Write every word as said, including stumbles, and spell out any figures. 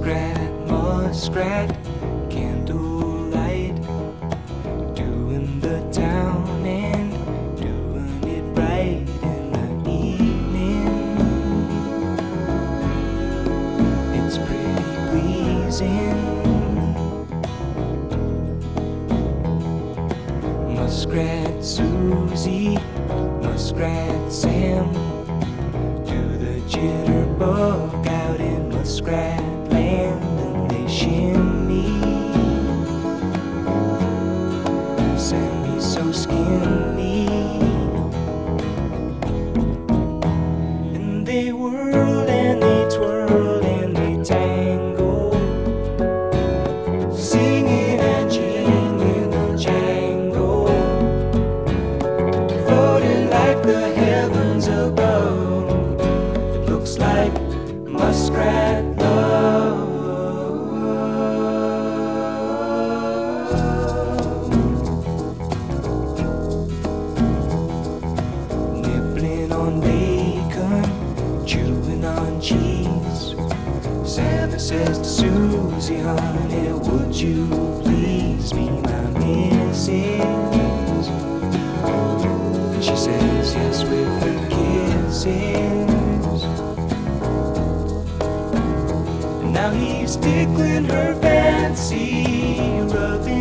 Muskrat, muskrat, candlelight, doing the town and doing it right in the evening. It's pretty pleasing. Muskrat Susie, Muskrat Sam, do the jitterbug out in Muskrat Land, and they shimmy. Sammy's so skinny, and they whirl and they twirl and they tangle, singing and jingling a jangle, floating like the heavens above. It looks like muskrat love. Nibbling on bacon, chewing on cheese. Santa says to Susie, honey, would you please be my missus? And she says yes with her kisses. And now he's tickling her fancy, rubbing